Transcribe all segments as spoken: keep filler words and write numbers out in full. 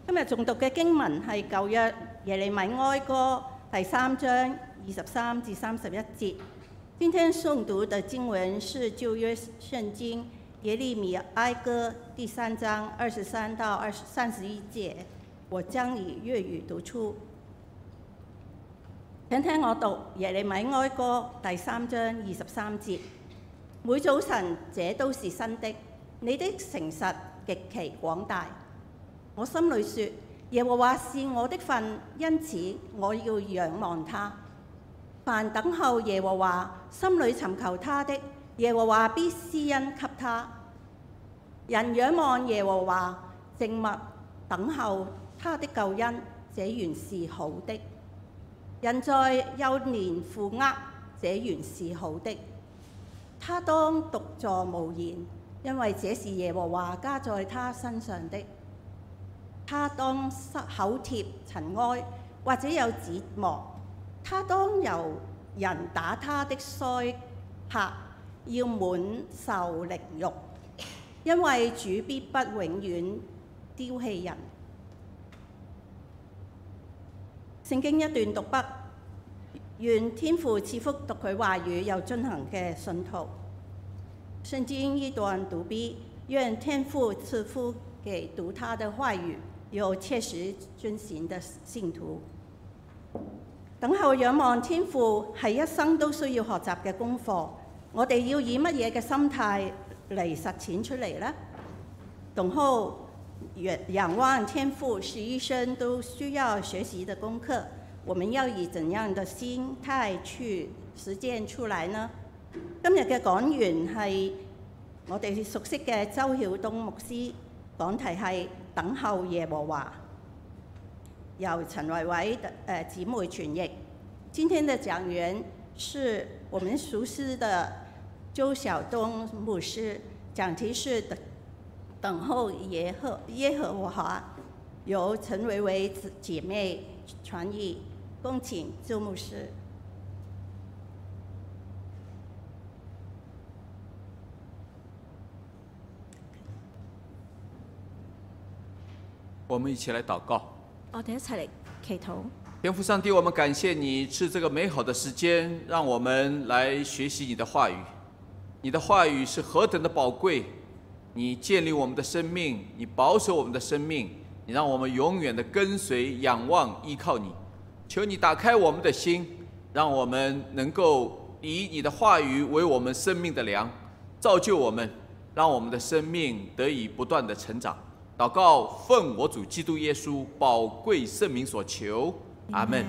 今日誦讀嘅經文係舊約耶利米哀歌第三章二十三至三十一節。今天誦讀的經文是舊約聖經耶利米哀歌第三章二十三到二十三十一節。我將以粵語讀出。請聽我讀耶利米哀歌第三章二十三節。每早晨這都是新的，你的誠實極其廣大。我心裏說，耶和華是我的份，因此我要仰望他。凡等候耶和華、心裏尋求他的，耶和華必施恩給他。人仰望耶和華，靜默等候他的救恩，這原是好的。人在幼年負軛，這原是好的。他當獨坐無言，因為這是耶和華加在他身上的。他當口貼塵埃，或者有指磨。他當由人打他的腮拍，要滿受凌辱，因為主必不永遠丟棄人。聖經一段讀畢，願天父賜福讀佢話語又遵行嘅信徒。聖經一段讀畢，願天父賜福給讀他的話語有切實遵行的信徒。等候仰望天父係一生都需要學習嘅功課。我哋要以乜嘢嘅心態嚟實踐出嚟呢？等候仰望天父是一生都需要學習的功課。我們要以怎樣的心態去實踐出來呢？今日嘅講員係我哋熟悉嘅周曉東牧師，講題係等候耶和華，由陳維偉誒姊妹傳譯。今天的講員是我們熟悉的周曉東牧師，講題是等等候耶和耶和華，由陳維偉姐妹傳譯。恭請周牧師。 我們一起來禱告。 我哋一齊嚟祈禱。 天父上帝，我們感謝你賜這個美好的時間，讓我們來學習你的話語。你的話語是何等的寶貴，你建立我們的生命，你保守我們的生命，你讓我們永遠的跟隨、仰望、依靠你。求你打開我們的心，讓我們能夠以你的話語為我們生命的糧，造就我們，讓我們的生命得以不斷的成長。禱告奉我主基督耶穌寶貴聖名所求，阿們。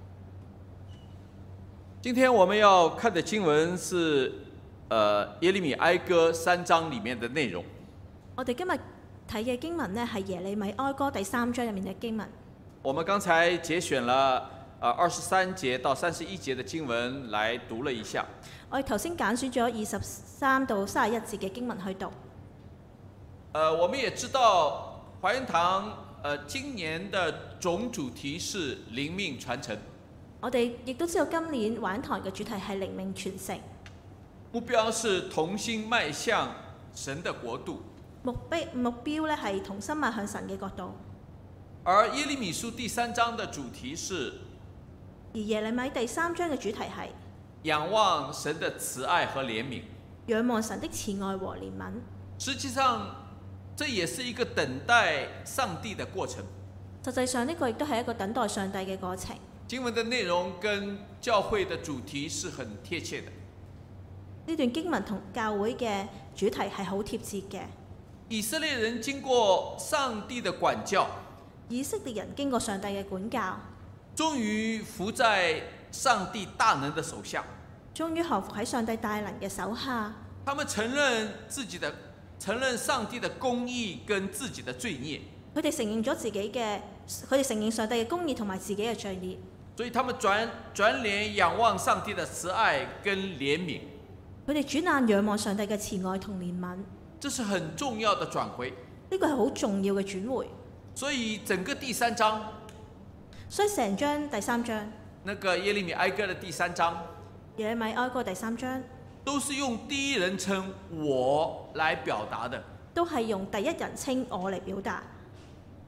今天我們要看的經文是，呃，耶利米哀歌三章裡面的內容。 我哋今日睇嘅經文呢，係耶利米哀歌第三章入面嘅經文。 我們剛才節選了呃二十三節到三十一節的經文來讀了一下。 我哋頭先揀選咗二十三到三十一節嘅經文去讀。 呃，我們也知道華恩堂呃今年的總主題是靈命傳承。 我哋亦都知道今年華恩堂嘅主題係靈命傳承， 目標是同心邁向神的國度。 目標目標咧係同心邁向神嘅國度。 而耶利米書第三章的主題是， 而耶利米第三章嘅主題係仰望神的慈愛和憐憫。 仰望神的慈愛和憐憫。 實際上，這也是一個等待上帝的過程。 實際上呢個亦都係一個等待上帝嘅過程。 經文的內容跟教會的主題是很貼切的。 呢段經文同教會嘅主題係好貼切嘅。 以色列人經過上帝的管教， 以色列人經過上帝嘅管教， 終於服在上帝大能的手下。 終於降服喺上帝大能嘅手下。 他們承認自己的，承認上帝的公義跟自己的罪孽。 佢哋承認咗自己嘅，佢哋承認上帝嘅公義同埋自己嘅罪孽。 所以他們轉轉臉仰望上帝的慈愛跟憐憫。 佢哋轉眼仰望上帝嘅慈愛同憐憫。 這是很重要的轉回。 呢個係好重要嘅轉回。 所以整個第三章， 所以成章第三章， 那個耶利米哀歌的第三章， 耶利米哀歌第三章， 都是用第一人稱我來表達的。 都係用第一人稱我嚟表達。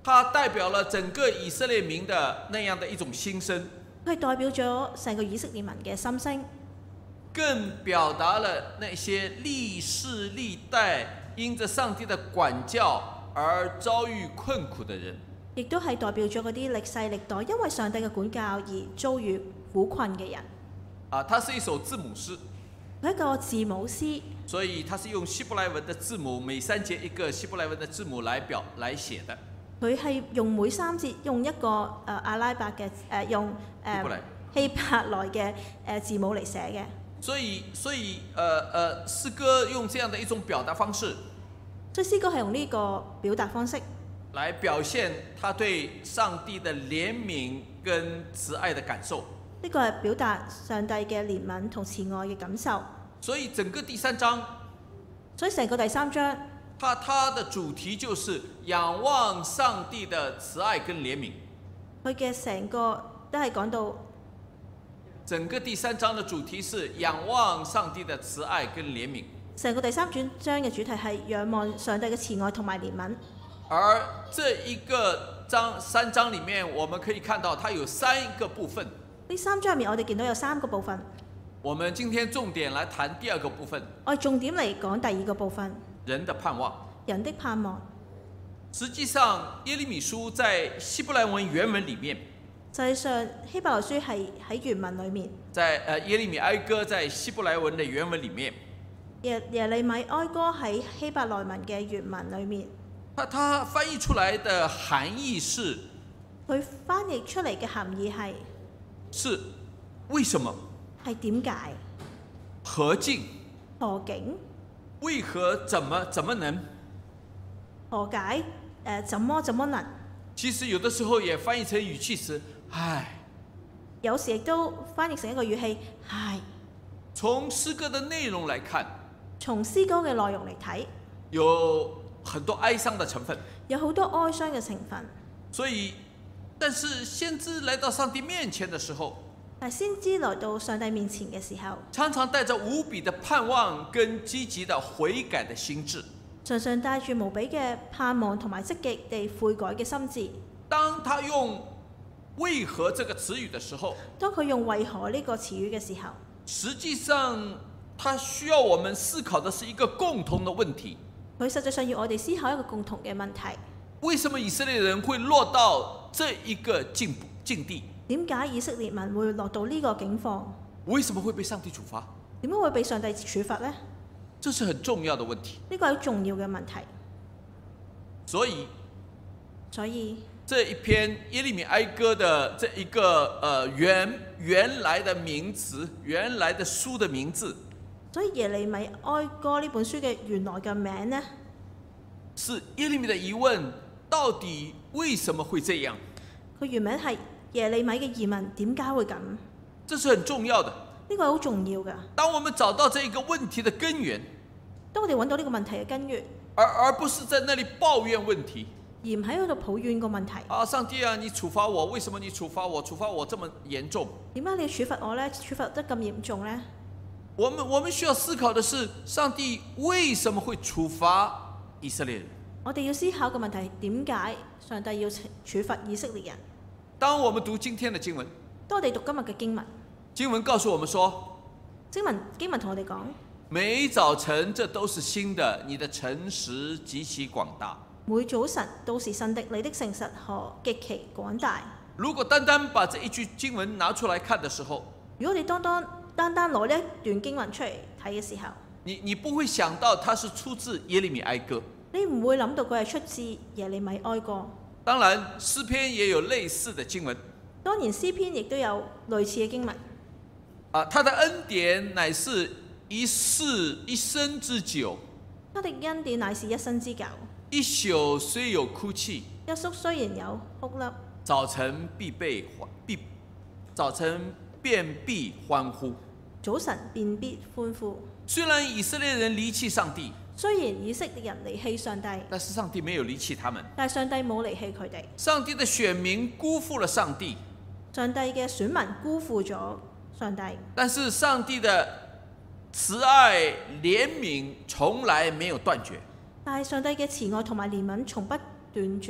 它代表了整个以色列民的那样的一种心声， 佢係代表咗成個以色列民嘅心聲， 更表達了那些歷世歷代因着上帝的管教而遭遇困苦的人。 亦都係代表咗嗰啲歷世歷代因為上帝嘅管教而遭遇苦困嘅人。 啊，它是一首字母詩， 佢係一個字母詩， 所以它是用希伯來文的字母，每三節一個希伯來文的字母來表來寫的。 佢係用每三節用一個誒、呃、阿拉伯嘅誒、呃、用誒、呃、希伯來嘅誒、呃、字母嚟寫嘅。 所以，所以，呃呃，詩歌用這樣的一種表達方式， 所以詩歌係用呢個表達方式來表現他對上帝的憐憫跟慈愛的感受。 呢個係表達上帝嘅憐憫同慈愛嘅感受。 所以整個第三章， 所以成個第三章， 它它的主題就是仰望上帝的慈愛跟憐憫。 佢嘅成個都係講到。 整個第三章的主題是仰望上帝的慈愛跟憐憫。 成個第三章嘅主題係仰望上帝嘅慈愛同埋憐憫。 而這一個章三章裡面，我們可以看到它有三個部分。 呢三章入面，我哋見到有三個部分。 我們今天重點來談第二個部分。 我哋重點嚟講第二個部分。 人的盼望。 人的盼望。 實際上，耶利米書在希伯來文原文裡面。 實際上，希伯來書係喺原文裡面。 在呃耶利米哀歌在希伯來文的原文裡面。 耶耶利米哀歌喺希伯來文嘅原文裡面。 它它翻譯出來的含義是。 佢翻譯出嚟嘅含義係。 是為什麼？ 係點解？ 何竟？ 何竟？ 為何？怎麼？怎麼能？ 何解？誒、呃，怎麼怎麼能？ 其實有的時候也翻譯成語氣詞，唉。 有時亦都翻譯成一個語氣，唉。 從詩歌的內容來看， 從詩歌嘅內容嚟睇， 有很多哀傷的成分， 有好多哀傷嘅成分。 所以，但是先知來到上帝面前的時候， 但先知來到上帝面前嘅時候， 常常帶着無比的盼望跟積極的悔改的心志。 常常帶住無比嘅盼望同埋積極地悔改嘅心志。 當他用為何這個詞語的時候， 當佢用為何呢個詞語嘅時候， 實際上他需要我們思考的是一個共同的問題。 佢實際上要我哋思考一個共同嘅問題： 為什麼以色列人會落到這一個境境地？ 點解以色列民會落到呢個境況？ 為什麼會被上帝處罰？ 點解會被上帝處罰呢？ 這是很重要的問題。 呢個係重要嘅問題。 所以， 所以這一篇耶利米哀歌的這一個呃原原來的名詞，原來的書的名字， 所以耶利米哀歌呢本書嘅原來嘅名呢， 是耶利米的疑問：到底為什麼會這樣？ 佢原名係耶利米嘅疑問，點解會咁？ 這是很重要的。 呢個係好重要㗎。 當我們找到這一個問題的根源， 當我哋揾到呢個問題嘅根源， 而而不是在那裡抱怨問題， 而唔喺嗰度抱怨個問題。 啊，上帝啊，你處罰我，為什麼你處罰我？處罰我這麼嚴重？ 點解你要處罰我呢？處罰得咁嚴重呢？ 我們我們需要思考的是，上帝為什麼會處罰以色列人？ 我哋要思考個問題，點解上帝要處罰以色列人？ 當我們讀今天的經文， 當我哋讀今日嘅經文， 經文告訴我們說， 經文經文同我哋講， 每早晨這都是新的，你的誠實極其廣大。 每早晨都是新的，你的誠實何極其廣大。 如果單單把這一句經文拿出來看的時候， 如果你單單單單攞呢一段經文出嚟睇嘅時候， 你你不會想到它是出自耶利米哀歌。 你唔會諗到佢係出自耶利米哀歌。 當然詩篇也有類似的經文。 當然詩篇亦都有類似嘅經文。 啊，他的恩典乃是一世一生之久。 他的恩典乃是一生之久。 一宿雖有哭泣， 一宿雖然有哭泣， 早晨必被必早晨便必歡呼。 早晨便必歡呼。 雖然以色列人離棄上帝， 雖然以色列人離棄上帝， 但是上帝沒有離棄他們。 但係上帝冇離棄佢哋。 上帝的選民辜負了上帝， 上帝嘅選民辜負咗上帝。 但是上帝的慈愛憐憫從來沒有斷絕。 但係上帝嘅慈愛同埋憐憫從不斷絕。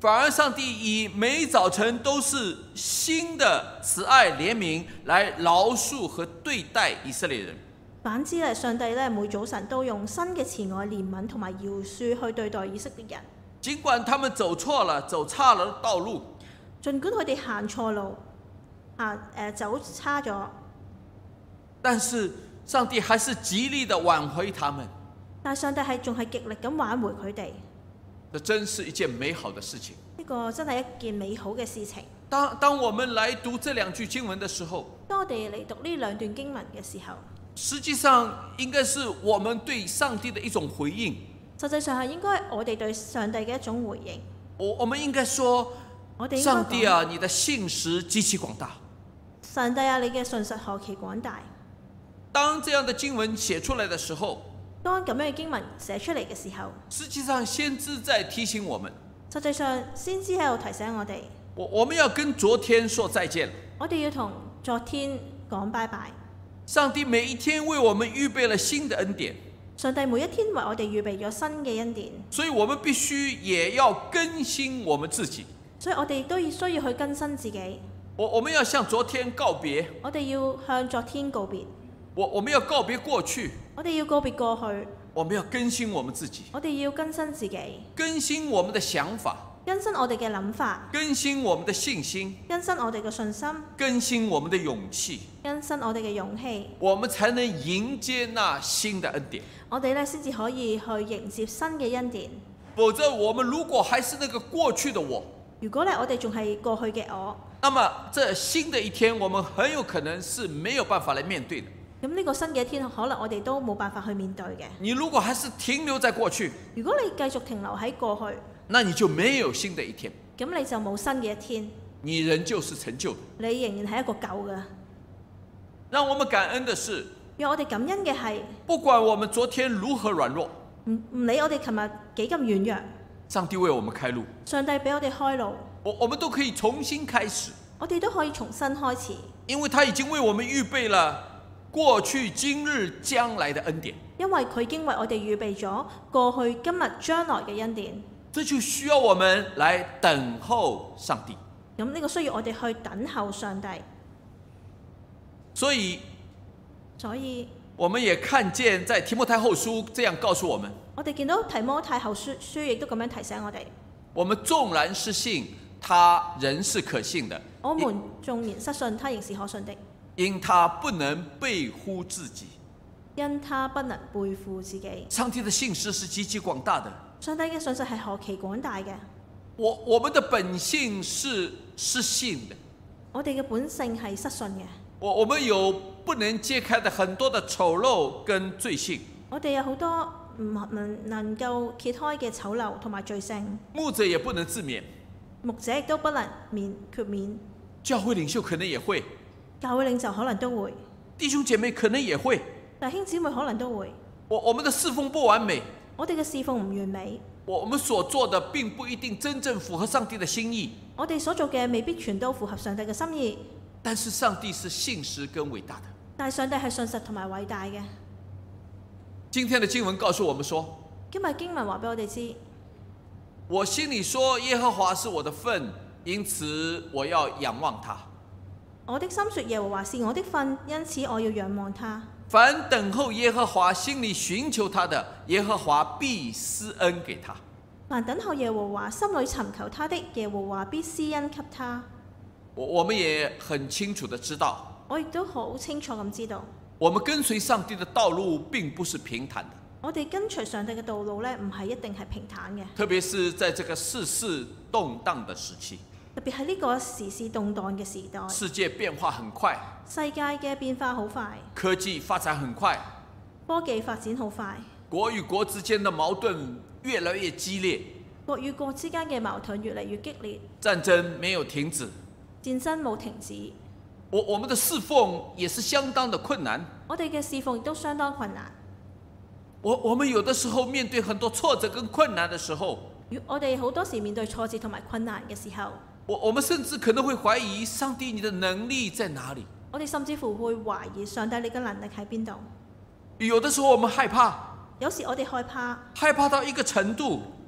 反而上帝以每早晨都是新的慈愛憐憫來饒恕和對待以色列人。 反之咧，上帝咧每早晨都用新嘅慈愛、憐憫同埋饒恕去對待以色列人。 儘管他們走錯了、走差了道路， 儘管佢哋行錯路，啊誒、呃、走差咗， 但是上帝還是極力的挽回他們。 但係上帝係仲係極力咁挽回佢哋。 這真是一件美好的事情。 呢個真係一件美好嘅事情。 當當我們來讀這兩句經文的時候， 當我哋嚟讀呢兩段經文嘅時候， 實際上應該是我們對上帝的一種回應。 實際上係應該我哋對上帝嘅一種回應。 我我們應該說， 我哋上帝啊，你的信實極其廣大。 上帝啊，你嘅信實何其廣大。 當這樣的經文寫出來的時候， 當咁樣嘅經文寫出嚟嘅時候， 實際上先知在提醒我們。 實際上先知喺度提醒我哋， 我我們要跟昨天說再見。 我哋要同昨天講拜拜。 上帝每一天為我們預備了新的恩典。 上帝每一天為我哋預備咗新嘅恩典。 所以我們必須也要更新我們自己。 所以我哋都要需要去更新自己。 我我們要向昨天告別。 我哋要向昨天告別。 我我們要告別過去。 我哋要告別過去。 我們要更新我們自己。 我哋要更新自己。 更新我們的想法。 更新我哋嘅諗法。 更新我們的信心。 更新我哋嘅信心。 更新我們的勇氣。 更新我哋嘅勇氣。 我們才能迎接那新的恩典。 我哋咧先至可以去迎接新嘅恩典。 否則，我們如果還是那個過去的我， 如果咧我哋仲係過去嘅我， 那麼這新的一天，我們很有可能是沒有辦法來面對的。 咁呢個新嘅一天，可能我哋都冇辦法去面對嘅。 你如果還是停留在過去， 如果你繼續停留喺過去， 那你就沒有新的一天。 咁你就冇新嘅一天。 你仍舊是陳舊的。 你仍然係一個舊嘅。 讓我們感恩的是， 讓我哋感恩嘅係， 不管我們昨天如何軟弱， 唔唔理我哋琴日幾咁軟弱， 上帝為我們開路， 上帝俾我哋開路， 我我們都可以重新開始。 我哋都可以重新開始， 因為他已經為我們預備了過去、今日、將來的恩典。 因為佢已經為我哋預備咗過去、今日、將來嘅恩典。 這就需要我們來等候上帝。 咁呢個需要我哋去等候上帝。 所以， 所以我們也看見在提摩太後書這樣告訴我們。 我哋見到提摩太後書書亦都咁樣提醒我哋。 我們縱然失信，他仍是可信的。 我們縱然失信，他仍是可信的。 因他不能背乎自己。 因他不能背負自己。 上帝的信實是極其廣大的。 上帝嘅信實係何其廣大嘅。 我我們的本性是失信的。 我哋嘅本性係失信嘅。 我我們有不能揭開的很多的醜陋跟罪性。 我哋有好多唔能能夠揭開嘅醜陋同埋罪性。 牧者也不能自免。 牧者亦都不能免豁免。 教會領袖可能也會。 教會領袖可能都會。 弟兄姐妹可能也會。 弟兄姊妹可能都會。 我我們的侍奉不完美。 我哋嘅侍奉唔完美。 我我們所做的並不一定真正符合上帝的心意。 我哋所做嘅未必全都符合上帝嘅心意。 但是上帝是信實跟偉大的。 但係上帝係信實同埋偉大嘅。 今天的經文告訴我們說， 今日經文話俾我哋知， 我心裡說耶和華是我的份，因此我要仰望他。 我的心說耶和華是我的份，因此我要仰望他。 凡等候耶和華、心裡尋求他的，耶和華必施恩給他。 凡等候耶和華、心裡尋求他的，耶和華必施恩給他。 我我們也很清楚的知道， 我亦都好清楚咁知道， 我們跟隨上帝的道路並不是平坦的。 我哋跟隨上帝嘅道路呢，唔係一定係平坦嘅。 特別是在這個世事動盪的時期， 特別係呢個時事動盪嘅時代， 世界變化很快， 世界嘅變化好快， 科技發展很快， 科技發展好快， 國與國之間的矛盾越來越激烈， 國與國之間嘅矛盾越嚟越激烈， 戰爭沒有停止， 戰爭冇停止。 我我們的侍奉也是相當的困難， 我哋嘅侍奉亦都相當困難。 我我們有的時候面對很多挫折跟困難的時候， 我哋好多時面對挫折同埋困難嘅時候， 我我們甚至可能會懷疑上帝你的能力在哪裡？ 我哋甚至乎會懷疑上帝你嘅能力喺邊度？ 有的時候我們害怕， 有時我哋害怕， 害怕到一個程度，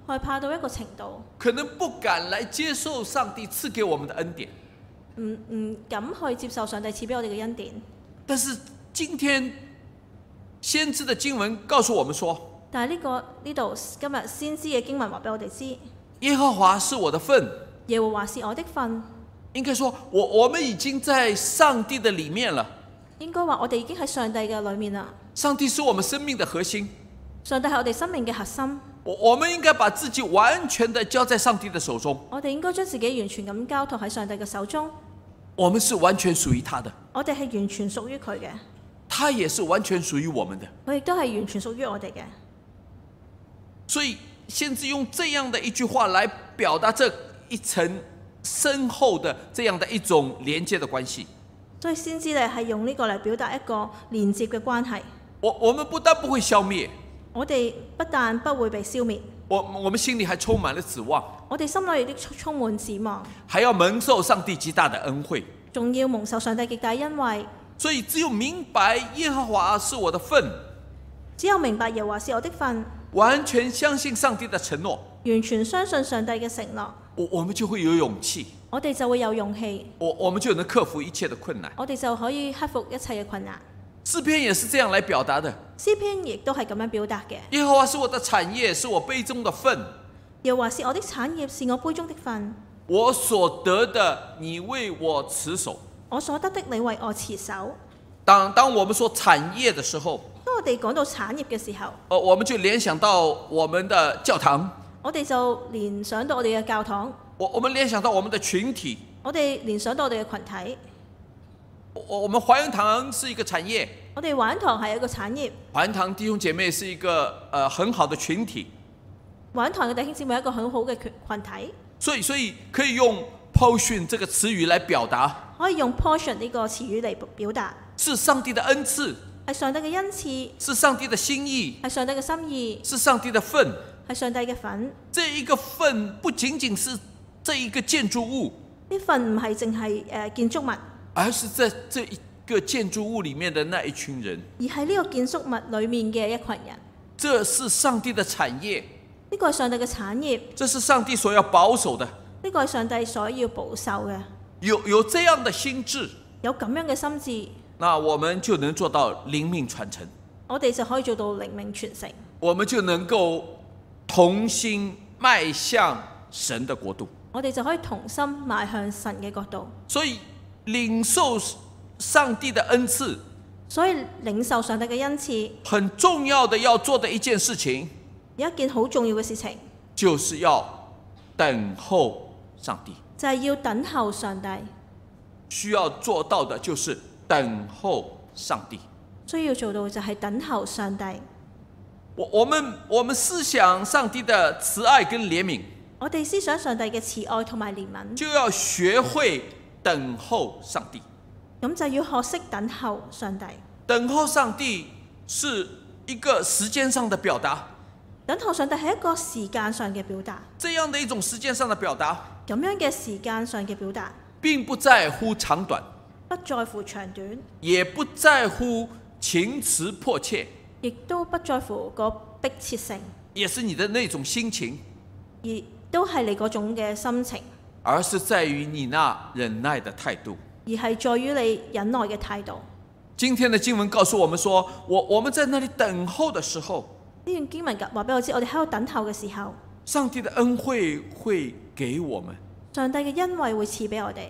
害怕到一個程度， 可能不敢來接受上帝賜給我們的恩典。 唔唔敢去接受上帝賜俾我哋嘅恩典。 但是今天先知的經文告訴我們說， 但係呢、這個呢度今日先知嘅經文話俾我哋知， 耶和華是我的份。 耶和華是我的份。 應該說我我們已經在上帝的裡面了。 應該話我哋已經喺上帝嘅裡面啦。 上帝是我們生命的核心。 上帝係我哋生命嘅核心。 我我們應該把自己完全的交在上帝的手中。 我哋應該將自己完全咁交託喺上帝嘅手中。 我們是完全屬於他的。 我哋係完全屬於佢嘅。 他也是完全屬於我們的。 佢亦都係完全屬於我哋嘅。 所以先知用這樣的一句話來表達這一層深厚的這樣的一種連接的關係。 所以先知咧係用呢個嚟表達一個連接嘅關係。 我我們不但不會消滅， 我哋不但不會被消滅， 我我們心裡還充滿了指望。 我哋心裏亦都充滿指望， 還要蒙受上帝極大的恩惠， 仲要蒙受上帝極大恩惠。 所以只有明白耶和華是我的份， 只有明白耶和華是我的份， 完全相信上帝的承諾， 完全相信上帝嘅承諾， 我我們就會有勇氣， 我哋就會有勇氣， 我我們就能克服一切的困難。 我哋就可以克服一切嘅困難。 詩篇也是這樣來表達的。 詩篇亦都係咁樣表達嘅。 耶和華是我的產業，是我杯中的份。 耶和華是我的產業，是我杯中的份。 我所得的，你為我持守。 我所得的，你為我持守。 當當我們說產業的時候， 當我哋講到產業嘅時候， 呃，我們就聯想到我們的教堂， 我哋就聯想到我哋嘅教堂， 我我們聯想到我們的群體， 我哋聯想到我哋嘅群體。 我我們華恩堂是一個產業， 我哋華恩堂係一個產業， 華恩堂弟兄姐妹是一個呃很好的群體， 華恩堂嘅弟兄姊妹係一個很好嘅群群體， 所以所以可以用 portion 這個詞語來表達， 可以用 portion 呢個詞語嚟表達， 是上帝的恩賜， 係上帝嘅恩賜， 是上帝的心意， 係上帝嘅心意， 是上帝的份， 係上帝嘅份。 這一個份不僅僅是這一個建築物， 呢份唔係淨係誒建築物， 而是在這一個建築物裡面的那一群人， 而係呢個建築物裡面嘅一群人。 這是上帝的產業， 呢個係上帝嘅產業， 這是上帝所要保守的， 呢個係上帝所要保守嘅。 有有這樣的心智， 有咁樣嘅心智， 那我們就能做到靈命傳承， 我哋就可以做到靈命傳承， 我們就能夠同心邁向神的國度， 我哋就可以同心邁向神嘅國度。 所以領受上帝的恩賜， 所以領受上帝嘅恩賜， 很重要的要做的一件事情， 有一件好重要嘅事情， 就是要等候上帝。 就係要等候上帝。 需要做到的就是等候上帝。 需要做到就係等候上帝。 我我們我們思想上帝的慈愛跟憐憫， 我哋思想上帝嘅慈愛同埋憐憫， 就要學會等候上帝。 咁就要學識等候上帝。 等候上帝是一個時間上的表達， 等候上帝係一個時間上嘅表達。 這樣的一種時間上的表達， 咁樣嘅時間上嘅表達， 並不在乎長短， 不在乎長短， 也不在乎情詞迫切， 亦都不在乎個迫切性， 也是你的那種心情， 而都係你嗰種嘅心情， 而是在於你那忍耐的態度， 而係在於你忍耐嘅態度。 今天的經文告訴我們說，我我們在那裡等候的時候， 呢段經文話俾我知，我哋喺度等候嘅時候， 上帝的恩惠會給我們， 上帝嘅恩惠會賜俾我哋。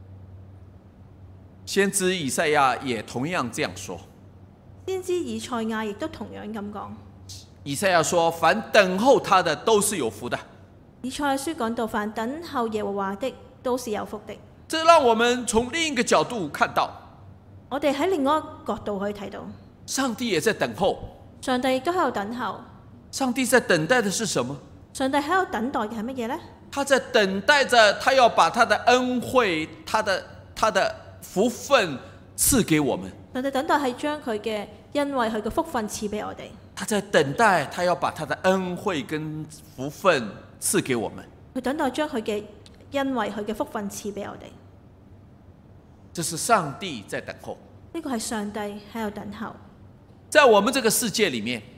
先知以賽亞也同樣這樣說。 先知以賽亞亦都同樣咁講。 以賽亞說：凡等候他的都是有福的。 以賽亞書講到，凡等候耶和華的都是有福的。 這讓我們從另一個角度看到， 我哋喺另外一個角度可以睇到， 上帝也在等候。 上帝亦都喺度等候。 上帝在等待的是什麼？ 上帝喺度等待嘅係乜嘢呢？ 他在等待着，他要把他的恩惠、他的他的福分賜給我們。 上帝等待係將佢嘅恩惠、佢嘅福分賜俾我哋。 他在等待，他要把他的恩惠跟福分賜給我們。 佢等待將佢嘅恩惠、佢嘅福分賜俾我哋。 這是上帝在等候。 呢個係上帝喺度等候。 在我們這個世界裡面，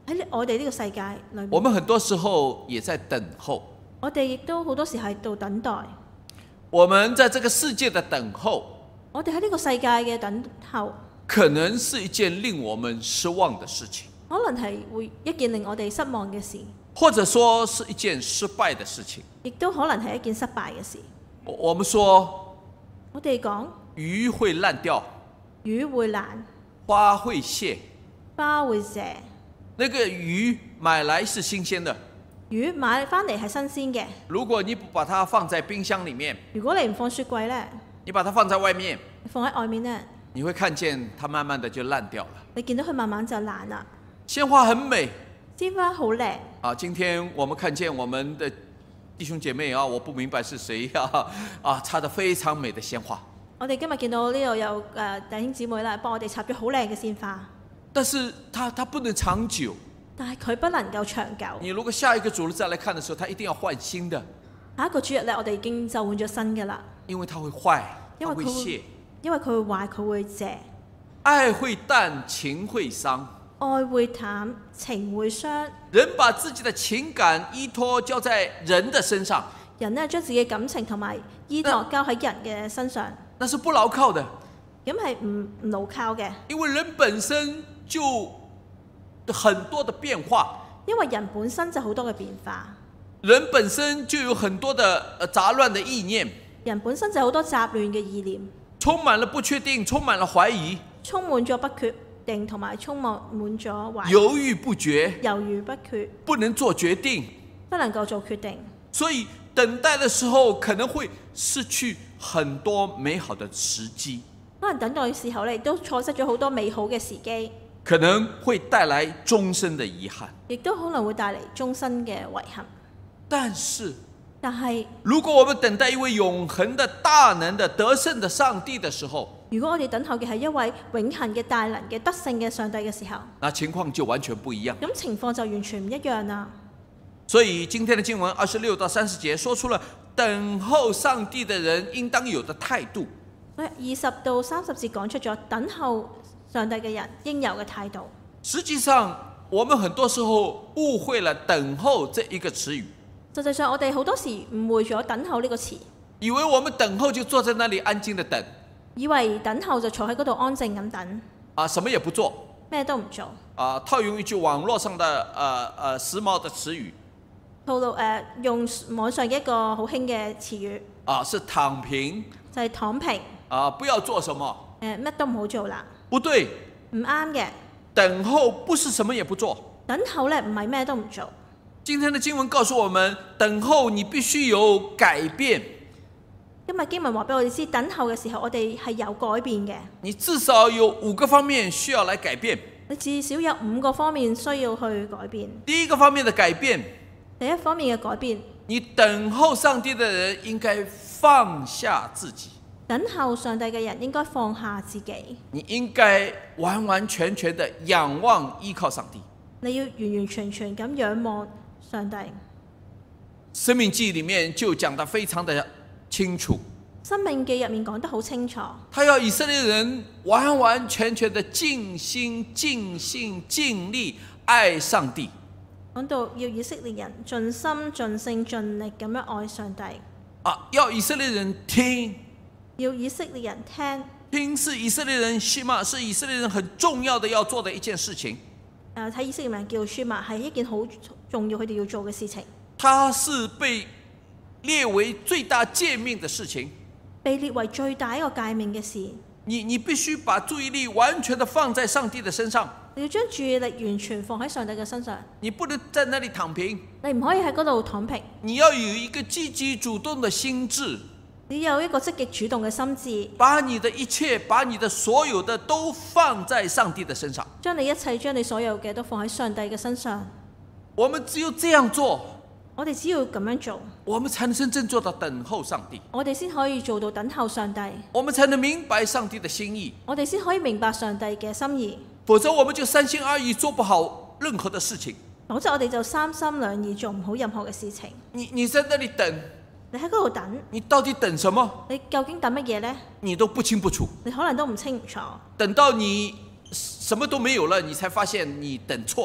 喺我哋呢個世界裏面， 我們很多時候也在等候。 我哋亦都好多時喺度等待。 我們在這個世界的等候， 我哋喺呢個世界嘅等候， 可能是一件令我們失望的事情， 可能係會一件令我哋失望嘅事， 或者說是一件失敗的事情。 亦都可能係一件失敗嘅事。 我我們說， 我哋講魚會爛掉， 魚會爛， 花會謝， 花會謝。 那個魚買來是新鮮的， 魚買返嚟係新鮮嘅。 如果你不把它放在冰箱裡面， 如果你唔放雪櫃呢， 你把它放在外面， 你放喺外面呢， 你會看見它慢慢的就爛掉了。 你見到佢慢慢就爛啦。 鮮花很美， 鮮花好靚。 啊，今天我們看見我們的弟兄姐妹啊，我不明白是誰啊，啊，插得非常美的鮮花。 我哋今日見到呢度有誒弟兄姊妹啦，幫我哋插咗好靚嘅鮮花。 但是它它不能長久， 但係佢不能夠長久。 你如果下一個主日再來看的時候，它一定要換新的。 下一個主日咧，我哋已經就換咗新嘅啦。 因為它會壞， 因為佢會它會謝， 因為佢會壞，佢會謝。 愛會淡，情會傷。 愛會淡，情會傷。 人把自己的情感依託交在人的身上， 人呢將自己嘅感情同埋依託交喺人嘅身上， 那是不牢靠的。 咁係唔唔牢靠嘅。 因為人本身就很多的變化， 因為人本身就好多嘅變化， 人本身就有很多的呃雜亂的意念， 人本身就好多雜亂嘅意念， 充滿了不確定，充滿了懷疑， 充滿咗不確定同埋充滿滿咗懷疑， 猶豫不決， 猶豫不決， 不能做決定， 不能夠做決定。 所以等待的時候可能會失去很多美好的時機， 可能等待嘅時候咧，亦都錯失咗好多美好嘅時機， 可能會帶來終身的遺憾， 亦都可能會帶嚟終身嘅遺憾。 但是但係如果我們等待一位永恆的大能的得勝的上帝的時候， 如果我哋等候嘅係一位永恆嘅大能嘅得勝嘅上帝嘅時候， 那情況就完全不一樣。 咁情況就完全唔一樣啦。 所以今天的經文二十六到三十節說出了等候上帝的人應當有的態度。 二十到三十節講出咗等候上帝嘅人應有嘅態度。 實際上，我們很多時候誤會了等候這一個詞語。 實際上，我哋好多時誤會咗等候呢個詞， 以為我們等候就坐在那裡安靜的等， 以為等候就坐喺嗰度安靜咁等， 啊，什麼也不做， 咩都唔做。 啊，套用一句網絡上的呃呃時髦的詞語， 套路誒用網上一個好興嘅詞語， 啊，是躺平， 就係躺平， 啊，不要做什麼， 誒乜都唔好做啦， 不對， 唔啱嘅。 等候不是什麼也不做， 等候咧唔係咩都唔做。 今天的經文告訴我們，等候你必須有改變。 今日經文話俾我哋知，等候嘅時候我哋係有改變嘅。 你至少有五個方面需要來改變。 你至少有五個方面需要去改變。 第一個方面的改變， 第一方面嘅改變， 你等候上帝的人應該放下自己。 等候上帝嘅人應該放下自己。 你應該完完全全的仰望依靠上帝。 你要完完全全咁仰望上帝。 生命記裡面就講得非常的清楚。 生命記入面講得好清楚。 他要以色列人完完全全的盡心盡性盡力愛上帝。 講到要以色列人盡心盡性盡力咁樣愛上帝。 啊，要以色列人聽。 要以色列人聽。 聽是以色列人西馬，是以色列人很重要的要做的一件事情。 誒，睇以色列人叫書嘛，係一件好重要佢哋要做嘅事情。 它是被列為最大誡命的事情， 被列為最大一個誡命嘅事。 你你必須把注意力完全的放在上帝的身上。 你要將注意力完全放喺上帝嘅身上。 你不能在那裡躺平。 你唔可以喺嗰度躺平。 你要有一個積極主動的心智。 你有一個積極主動嘅心智， 把你的一切，把你的所有的都放在上帝的身上。 將你一切，將你所有嘅都放喺上帝嘅身上。 我們只有這樣做， 我哋只要咁樣做， 我們才能真正做到等候上帝。 我哋先可以做到等候上帝。 我們才能明白上帝的心意。 我哋先可以明白上帝嘅心意。 否則我們就三心二意，做不好任何的事情。 否則我哋就三心兩意，做唔好任何嘅事情。 你你在那裡等。 你喺嗰度等， 你到底等什麼？ 你究竟等乜嘢呢？ 你都不清不楚。 你可能都唔清楚。 等到你什麼都沒有了，你才發現你等錯了。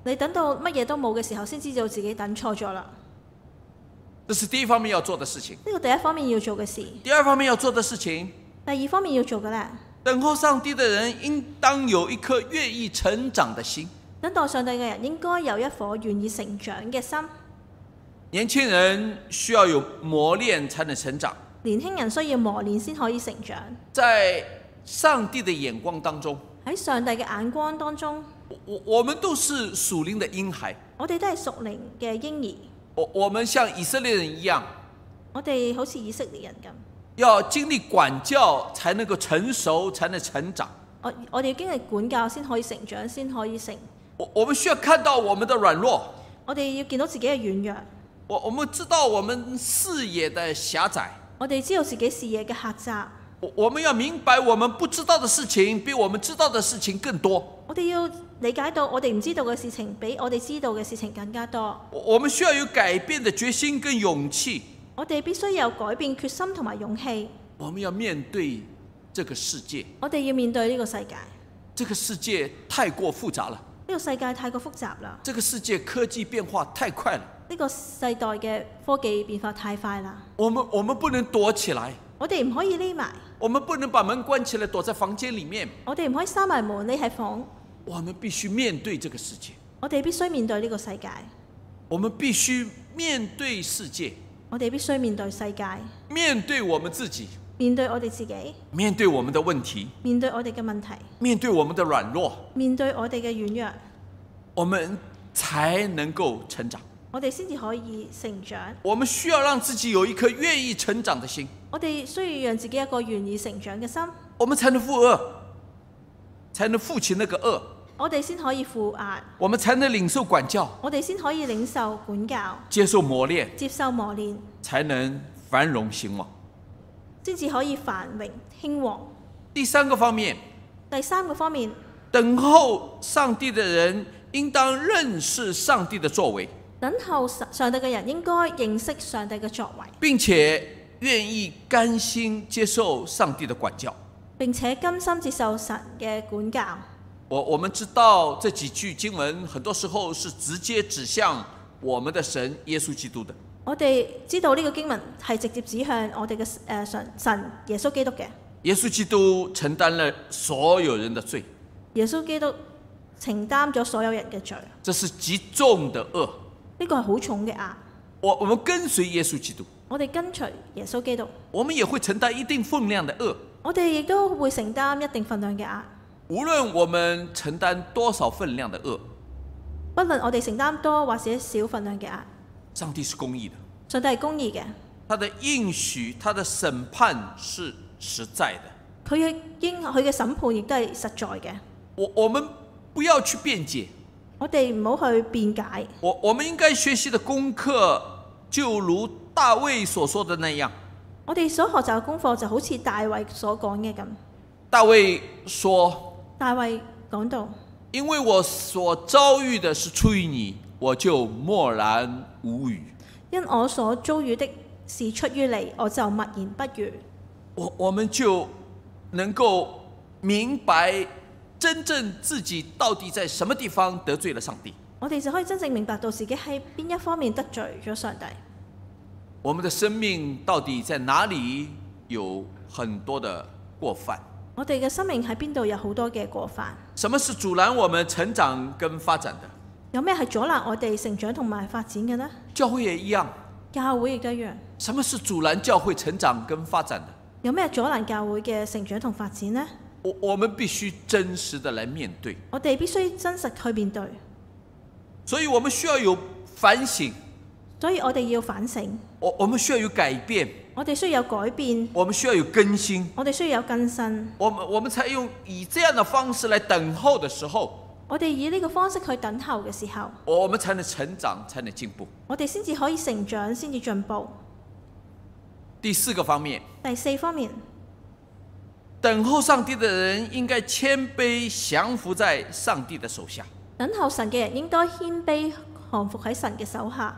你等到乜嘢都冇嘅時候，先知道自己等錯咗啦。 这是第一方面要做的事情。 呢個第一方面要做嘅事。 第二方面要做的事情， 第二方面要做嘅呢， 等候上帝的人应当有一颗愿意成长的心。 等待上帝嘅人應該有一顆願意成長嘅心。 年輕人需要有磨練才能成長。 年輕人需要磨練先可以成長。 在上帝的眼光當中， 喺上帝嘅眼光當中， 我我們都是屬靈的嬰孩。 我哋都係屬靈嘅嬰兒。 我我們像以色列人一樣， 我哋好似以色列人咁， 要經歷管教才能夠成熟，才能成長。 我我哋要經歷管教先可以成長，先可以成。 我我們需要看到我們的軟弱， 我哋要見到自己嘅軟弱。 我我們知道我們視野的狹窄， 我哋知道自己視野嘅狹窄。 我我們要明白我們不知道的事情比我們知道的事情更多。 我哋要理解到我哋唔知道嘅事情比我哋知道嘅事情更加多。 我我們需要有改變的決心跟勇氣。 我哋必須有改變決心同埋勇氣。 我們要面對這個世界。 我哋要面對呢個世界。 這個世界太過複雜了。 呢個世界太過複雜啦。 這個世界科技變化太快了。 呢個世代嘅科技變化太快啦。 我們我們不能躲起來。 我哋唔可以匿埋。 我們不能把門關起來，躲在房間裡面。 我哋唔可以閂埋門匿喺房。 我們必須面對這個世界。 我哋必須面對呢個世界。 我們必須面對世界。 我哋必須面對世界。 面對我們自己。 面對我哋自己。 面對我們的問題。 面對我哋嘅問題。 面對我們的軟弱。 面對我哋嘅軟弱。 我們才能夠成長。 我哋先至可以成長。 我們需要讓自己有一顆願意成長的心。 我哋需要讓自己一個願意成長嘅心。 我們才能負軛，才能負起那個軛。 我哋先可以負壓。 我們才能領受管教。 我哋先可以領受管教。 接受磨練。 接受磨練。 才能繁榮興旺。 先至可以繁榮興旺。 第三個方面。 第三個方面。 等候上帝的人應當認識上帝的作為。 等候上帝嘅人應該認識上帝嘅作為， 並且願意甘心接受上帝的管教， 並且甘心接受神嘅管教。 我我們知道這幾句經文很多時候是直接指向我們的神耶穌基督的。 我哋知道呢個經文係直接指向我哋嘅誒神神耶穌基督嘅。 耶穌基督承擔了所有人的罪。 耶穌基督承擔咗所有人嘅罪。 這是極重的軛。 呢個係好重嘅壓。 我我們跟隨耶穌基督。 我哋跟隨耶穌基督。 我們也會承擔一定分量的軛。 我哋亦都會承擔一定分量嘅壓。 無論我們承擔多少分量的軛， 不論我哋承擔多或者少分量嘅壓， 上帝是公義的。 上帝係公義嘅。 他的應許，他的審判是實在的。 佢嘅應佢嘅審判亦都係實在嘅。 我我們不要去辯解。 我哋唔好去辯解。 我我們應該學習的功課，就如大衛所說的那樣。 我哋所學習嘅功課就好似大衛所講嘅咁。 大衛說： 大衛講到， 因為我所遭遇的是出於你，我就默然無語。 因我所遭遇的是出於你，我就默然不語。 我我們就能夠明白。真正自己到底在什麼地方得罪了上帝？ 我哋就可以真正明白到自己喺邊一方面得罪咗上帝。 我們的生命到底在哪裡有很多的過犯？ 我哋嘅生命喺邊度有好多嘅過犯？ 什麼是阻攔我們成長跟發展的？ 有咩係阻攔我哋成長同埋發展嘅呢？ 教會也一樣。 教會亦都一樣。 什麼是阻攔教會成長跟發展的？ 有咩阻攔教會嘅成長同發展呢？ 我我們必須真實的來面對。 我哋必須真實去面對。 所以我們需要有反省。 所以我哋要反省。 我我們需要有改變。 我哋需要有改變。 我們需要有更新。 我哋需要有更新。 我們我們才用以這樣的方式來等候的時候， 我哋以呢個方式去等候嘅時候， 我們才能成長，才能進步。 我哋先至可以成長，先至進步。 第四個方面。 第四方面。 等候上帝的人應該謙卑降服在上帝的手下。 等候神嘅人應該謙卑降服喺神嘅手下。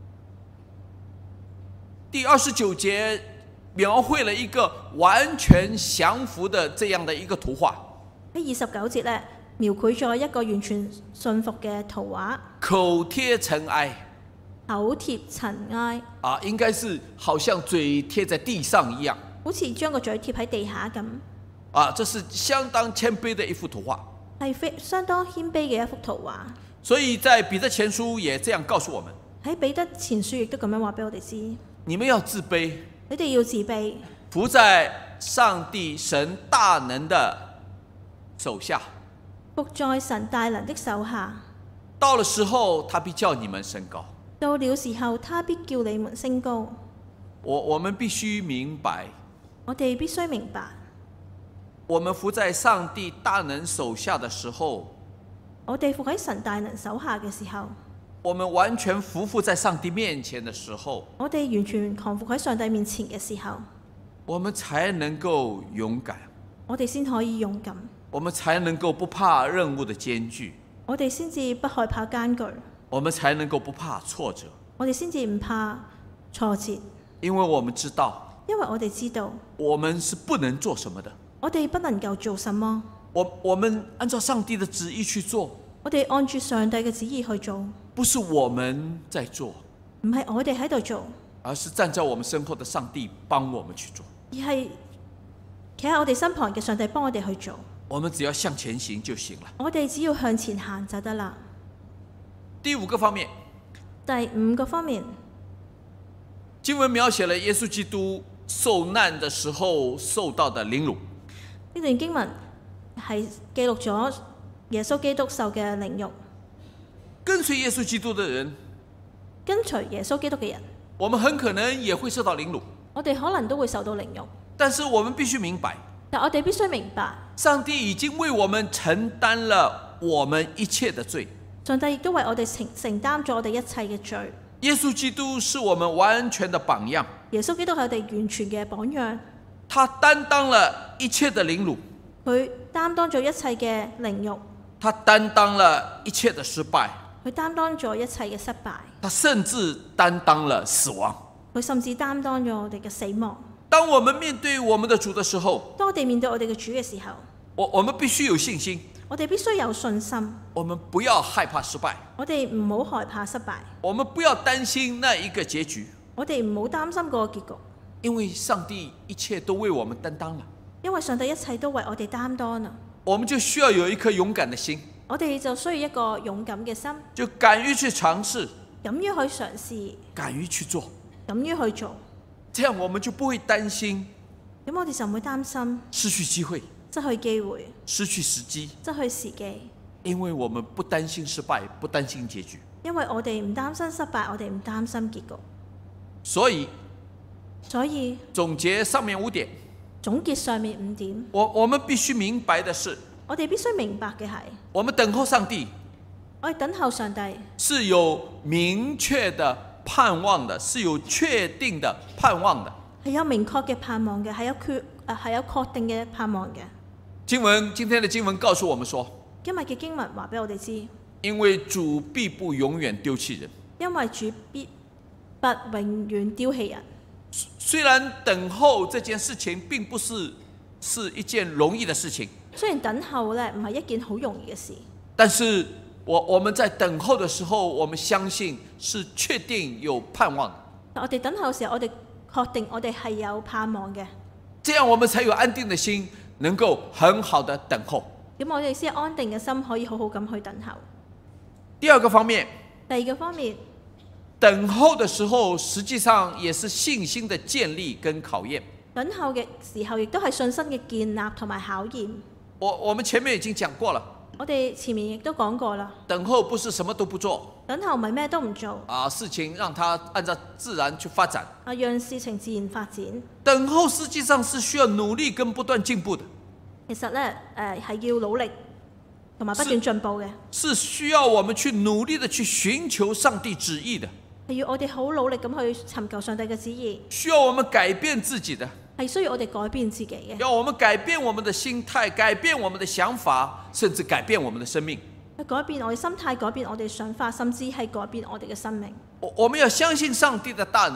第二十九節描繪了一個完全降服的這樣的一個圖畫。 喺二十九節咧， 描繪咗一個完全信服嘅圖畫， 口貼塵埃。 口貼塵埃啊，應該是好像嘴貼在地上一樣。 好似將個嘴貼喺地下咁。 啊，這是相當謙卑的一幅圖畫。 係非相當謙卑嘅一幅圖畫。 所以在彼得前書也這樣告訴我們。 喺彼得前書亦都咁樣話俾我哋知。 你們要自卑。 你哋要自卑。 服在上帝神大能的手下。 服在神大能的手下。 到了時候，他必叫你們升高。 到了時候，他必叫你們升高。 我我們必須明白。 我哋必須明白。 我們服在上帝大能手下的時候， 我哋服喺神大能手下嘅時候， 我們完全服服在上帝面前的時候， 我哋完全降服喺上帝面前嘅時候， 我們才能夠勇敢。 我哋先可以勇敢。 我們才能夠不怕任務的艱巨。 我哋先至不害怕艱巨。 我們才能夠不怕挫折。 我哋先至唔怕挫折。 因為我們知道， 因為我哋知道， 我們是不能做什麼的。 我哋不能夠做什麼。 我我們按照上帝的旨意去做。 我哋按住上帝嘅旨意去做。 不是我們在做， 唔係我哋喺度做， 而是站在我們身後的上帝幫我們去做。 而係企喺我哋身旁嘅上帝幫我哋去做。 我們只要向前行就行了。 我哋只要向前行就得啦。 第五個方面， 第五個方面， 經文描寫了耶穌基督受難的時候受到的凌辱。 呢段經文係記錄咗耶穌基督受嘅凌辱。 跟隨耶穌基督的人， 跟隨耶穌基督嘅人， 我們很可能也會受到凌辱。 我哋可能都會受到凌辱， 但是我們必須明白， 但我哋必須明白， 上帝已經為我們承擔了我們一切的罪。 上帝亦都為我哋承承擔咗我哋一切嘅罪。 耶穌基督是我們完全的榜樣。 耶穌基督係我哋完全嘅榜樣。 他擔當了一切的凌辱， 佢擔當咗一切嘅凌辱， 他擔當了一切的失敗， 佢擔當咗一切嘅失敗， 他甚至擔當了死亡， 佢甚至擔當咗我哋嘅死亡。 當我們面對我們的主的時候， 當我哋面對我哋嘅主嘅時候， 我我們必須有信心， 我哋必須有信心， 我們不要害怕失敗， 我哋唔好害怕失敗， 我們不要擔心那一個結局， 我哋唔好擔心嗰個結局， 因為上帝一切都為我們擔當了， 因為上帝一切都為我哋擔當啦。 我們就需要有一顆勇敢的心， 我哋就需要一個勇敢嘅心， 就敢於去嘗試， 敢於去嘗試， 敢於去做， 敢於去做， 這樣我們就不會擔心， 咁我哋就唔會擔心失去機會， 失去機會， 失去時機， 失去時機， 因為我們不擔心失敗，不擔心結局， 因為我哋唔擔心失敗，我哋唔擔心結局。 所以， 所以總結上面五點， 總結上面五點， 我我們必須明白的是， 我哋必須明白嘅係， 我們等候上帝， 我哋等候上帝是有明確的盼望的，是有確定的盼望的， 係有明確嘅盼望嘅，係有確誒係有確定嘅盼望嘅。 經文今天的經文告訴我們說， 今日嘅經文話俾我哋知， 因為主必不永遠丟棄人， 因為主必不永遠丟棄人。 雖然等候這件事情並不是是一件容易的事情， 雖然等候咧唔係一件好容易嘅事， 但是我我們在等候的時候，我們相信是確定有盼望的。 我哋等候嘅時候，我哋確定我哋係有盼望嘅， 這樣我們才有安定的心，能夠很好的等候。 咁我哋先安定嘅心可以好好咁去等候。 第二個方面， 第二個方面， 等候的時候實際上也是信心的建立跟考驗。 等候嘅時候亦都係信心嘅建立同埋考驗。 我我們前面已經講過了， 我哋前面亦都講過啦。 等候不是什麼都不做， 等候唔係咩都唔做啊，事情讓它按照自然去發展。 啊，讓事情自然發展。 等候實際上是需要努力跟不斷進步的。 其實咧，誒係要努力同埋不斷進步嘅， 是需要我們去努力的去尋求上帝旨意的， 係要我哋好努力咁去尋求上帝嘅旨意， 需要我們改變自己的， 係需要我哋改變自己嘅， 要我們改變我們的心態，改變我們的想法，甚至改變我們的生命。 去改變我哋心態，改變我哋想法，甚至係改變我哋嘅生命。 我我們要相信上帝的大能，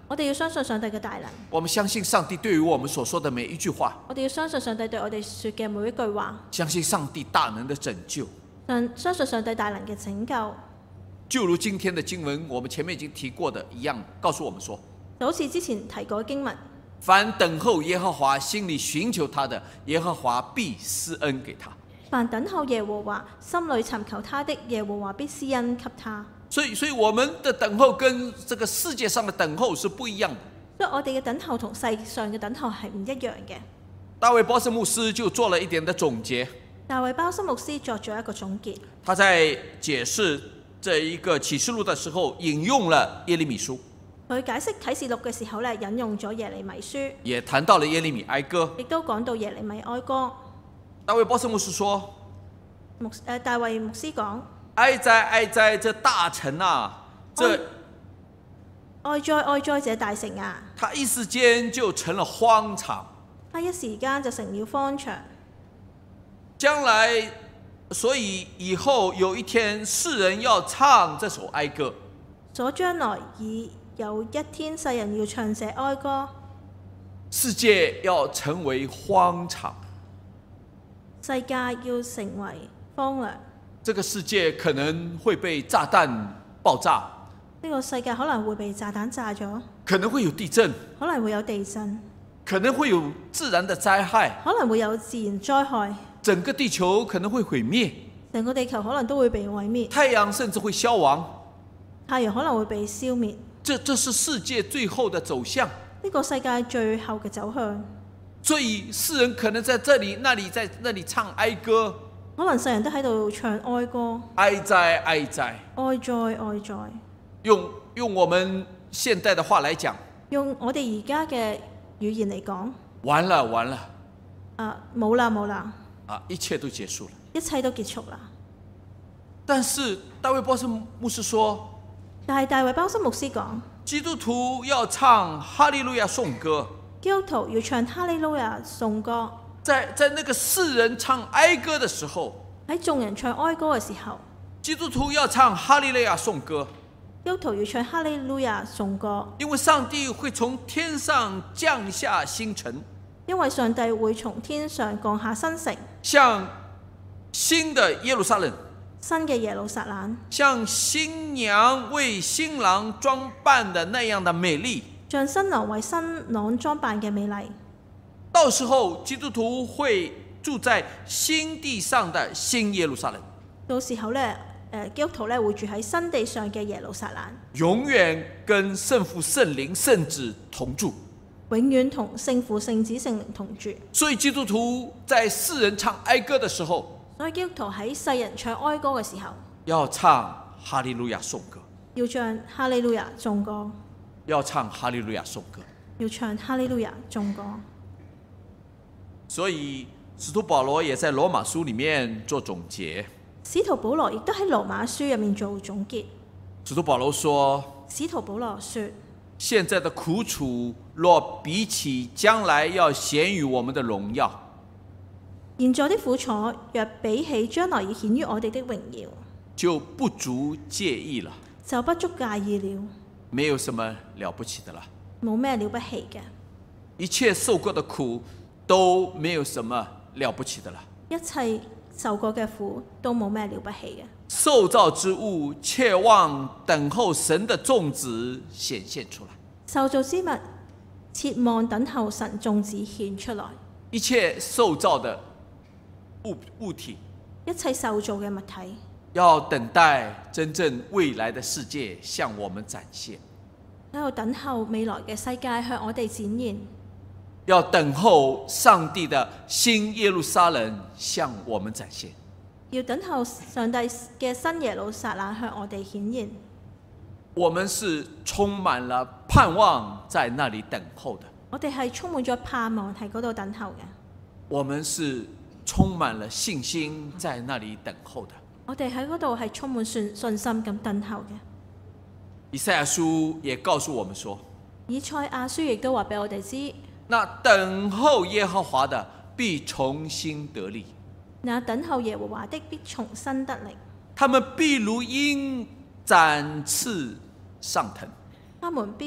我哋要相信上帝嘅大能， 我們相信上帝對於我們所說的每一句話， 我哋要相信上帝對我哋說嘅每一句話， 相信上帝大能的拯救。 相相信上帝大能嘅拯救， 就如今天的經文，我們前面已經提過的一樣，告訴我們說， 就好似之前提過嘅經文， 凡等候耶和華、心裡尋求他的，耶和華必施恩給他。 凡等候耶和華、心裡尋求他的，耶和華必施恩給他。 所以，所以我們的等候跟這個世界上的等候是不一樣的。 所以我哋嘅等候同世上嘅等候係唔一樣嘅。 大衛鮑森牧師就做了一點的總結。 大衛鮑森牧師作咗一個總結。 他在解釋這一個啟示錄的時候，引用了耶利米書。 佢解釋啟示錄嘅時候咧，引用咗耶利米書， 也談到了耶利米哀歌， 亦都講到耶利米哀歌。 大衛鮑森牧師說， 牧誒大衛牧師講。 哀哉哀哉，這大城啊，這哀哉哀哉，這大城啊！ 他一時間就成了荒場， 他一時間就成了荒場。 將來，所以以後有一天，世人要唱這首哀歌。 所將來已有一天，世人要唱這哀歌。 世界要成為荒場， 世界要成為荒涼。 這個世界可能會被炸彈爆炸， 呢個世界可能會被炸彈炸咗， 可能會有地震， 可能會有地震， 可能會有自然的災害， 可能會有自然災害， 整個地球可能會毀滅， 成個地球可能都會被毀滅， 太陽甚至會消亡， 太陽可能會被消滅。 這這是世界最後的走向， 呢個世界最後嘅走向。 所以世人可能在這裡、那裡、在那裡唱哀歌。 可能世人都喺度唱哀歌， 哀哉哀哉， 哀哉哀哉。 用用我們現代的話來講， 用我哋而家嘅語言嚟講， 完了完了， 啊冇啦冇啦， 啊一切都結束了， 一切都結束啦。 但是大衛鮑森牧師說， 但係大衛鮑森牧師講， 基督徒要唱哈利路亞頌歌， 基督徒要唱哈利路亞頌歌。 在在那個世人唱哀歌的時候， 喺眾人唱哀歌嘅時候， 基督徒要唱哈利路亞頌歌。 基督徒要唱哈利路亞頌歌， 因為上帝會從天上降下星辰， 因為上帝會從天上降下新城， 像新的耶路撒冷， 新嘅耶路撒冷， 像新娘為新郎裝扮的那樣的美麗， 像新郎為新郎裝扮嘅美麗。 到時候基督徒會住在新地上的新耶路撒冷， 到時候咧，誒基督徒咧會住喺新地上嘅耶路撒冷， 永遠跟聖父、聖靈、聖子同住， 永遠同聖父、聖子、聖靈同住。 所以基督徒在世人唱哀歌的時候， 所以基督徒喺世人唱哀歌嘅時候， 要唱哈利路亞頌歌， 要唱哈利路亞頌歌， 要唱哈利路亞頌歌， 要唱哈利路亞頌歌。 所以使徒保羅也在羅馬書裡面做總結。 使徒保羅亦都喺羅馬書入面做總結。 使徒保羅說： 使徒保羅說， 現在的苦楚若比起將來要顯於我們的榮耀， 現在的苦楚若比起將來要顯於我哋的榮耀， 就不足介意了， 就不足介意了， 沒有什麼了不起的了， 冇咩了不起嘅， 一切受過的苦都沒有什麼了不起的了， 一切受過嘅苦都冇咩了不起嘅。 受造之物切望等候神的眾子顯現出來， 受造之物切望等候神眾子顯出來， 一切受造的物物體， 一切受造嘅物體要等待真正未來的世界向我們展現， 喺度等候未來嘅世界向我哋展現， 要等候上帝的新耶路撒冷向我們展現， 要等候上帝嘅新耶路撒冷向我哋顯現。 我們是充滿了盼望在那裡等候的， 我哋係充滿咗盼望喺嗰度等候嘅， 我們是充滿了信心在那裡等候的。 我哋喺嗰度係充滿信信心咁等候嘅。 以賽亞書也告訴我們說， 以賽亞書亦都話俾我哋知， 那等候耶和華的必重新得力， 那等候耶和華的必重新得力， 他們必如鷹展翅上騰， 他們必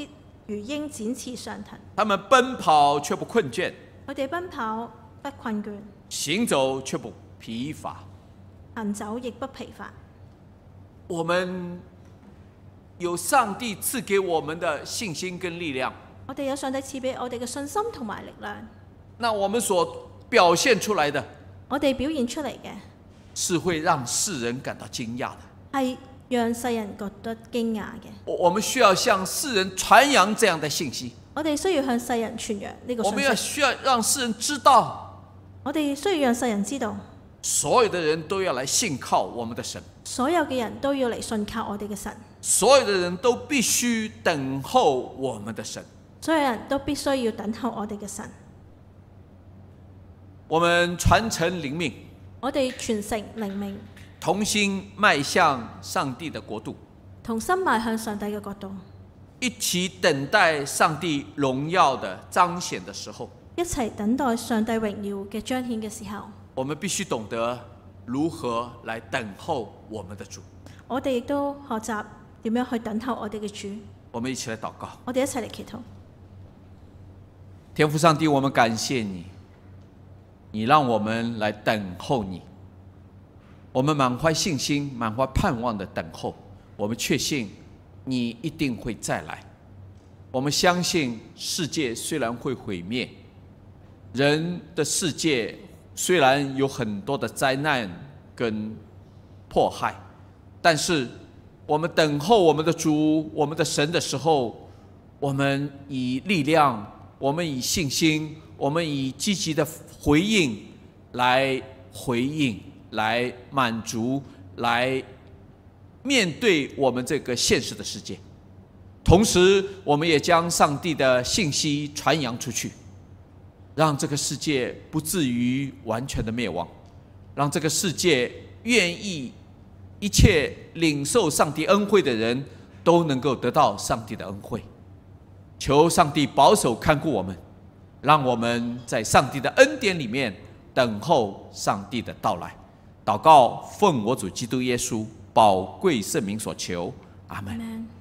如鷹展翅上騰。 他们奔跑却不困倦， 佢哋奔跑不困倦， 行走却不疲乏。 行走亦不疲乏。 我们有上帝赐给我们的信心跟力量， 我哋有上帝賜俾我哋嘅信心同埋力量。 那我们所表現出來的， 我哋表現出嚟嘅是會讓世人感到驚訝的， 係讓世人覺得驚訝嘅。 我我們需要向世人傳揚這樣的信息。 我哋需要向世人傳揚呢個我們要信息。 需要讓世人知道， 我哋需要讓世人知道， 所有的人都要來信靠我們的神， 所有嘅人都要嚟信靠我哋嘅神， 所有的人都必須等候我們的神。 所有人都必須要等候我哋嘅神。 我們傳承靈命， 我哋傳承靈命， 同心邁向上帝的國度， 同心邁向上帝嘅國度， 一起等待上帝榮耀的彰顯的時候， 一齊等待上帝榮耀嘅彰顯嘅時候， 我們必須懂得如何來等候我們的主。 我哋亦都學習點樣去等候我哋嘅主。 我們一起來禱告。 我哋一齊嚟祈禱。 天父上帝，我們感謝你，你讓我們來等候你。我們滿懷信心、滿懷盼望的等候，我們確信你一定會再來。我們相信世界雖然會毀滅，人的世界雖然有很多的災難跟迫害，但是我們等候我們的主、我們的神的時候，我們以力量，我們以信心，我們以積極的回應來回應，來滿足，來面對我們這個現實的世界。同時我們也將上帝的信息傳揚出去，讓這個世界不至於完全的滅亡，讓這個世界願意一切領受上帝恩惠的人都能夠得到上帝的恩惠。求上帝保守看顧我們，讓我們在上帝的恩典裡面等候上帝的到來。禱告奉我主基督耶穌寶貴聖名所求，阿們。